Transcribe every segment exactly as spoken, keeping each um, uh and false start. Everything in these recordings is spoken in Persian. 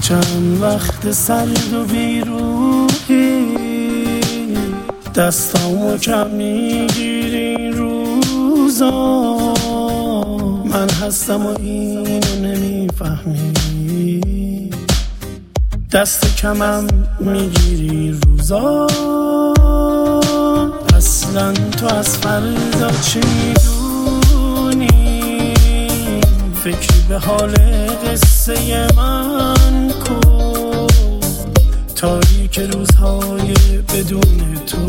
چند وقت سرد و بیروحی دستامو کم میگیری این روزا، من هستم و اینو نمیفهمی، دست کمم میگیری روزا. اصلا تو از فردا چی میدونی؟ فکری به حال قصه من کن، تاریک روزهای بدون تو،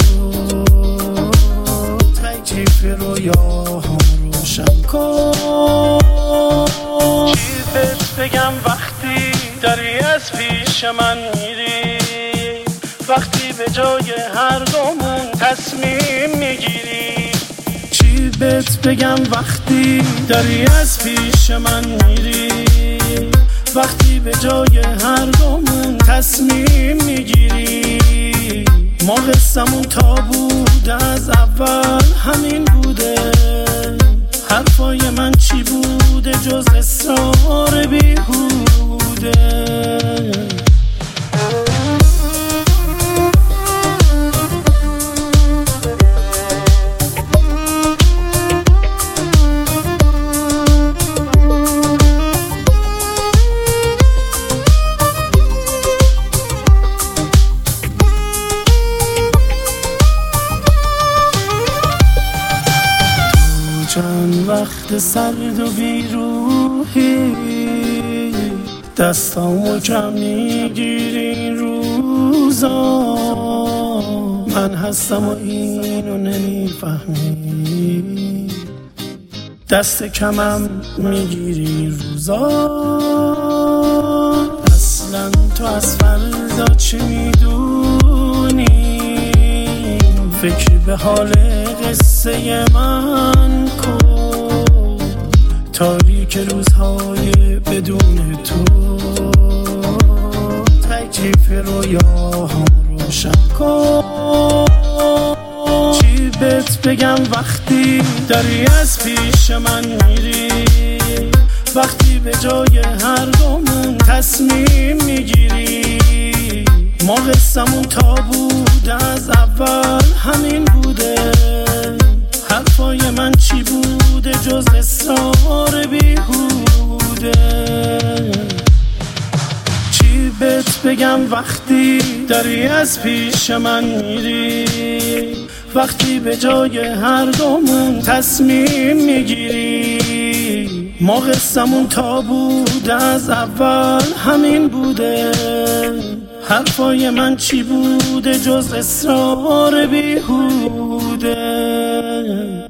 تکلیف رویاهام روشن کن. چی بهت بگم وقتی داری از پیش من میری، وقتی به جای هر دومون تصمیم میگیری؟ چی بهت بگم وقتی داری از پیش من میری، وقتی به جای هر دومون تصمیم میگیری؟ ما قصمون تا بود از اول همین بوده، حرفای من چی بوده جز اصرار بیهوده؟ چند وقت سرد و بیروحی دستامو کم میگیری این روزا، من هستم و اینو نمیفهمی، دست کمم میگیری روزا. اصلا تو از فردا چی میدونی؟ فکری به حال قصه من کن، تاریک روزهای بدون تو، تکلیف رویاهام روشن کن. چی بهت بگم وقتی داری از پیش من میری، وقتی به جای هر دومون تصمیم میگیری؟ ما قصمون تا بود از اول همین بوده، حرفای من چی بوده جز اصرار بیهوده؟ چی بهت بگم وقتی داری از پیش من میری، وقتی به جای هر دومون تصمیم میگیری؟ ما قصمون تا بود از اول همین بوده، حرفای من چی بوده جز اصرار بیهوده؟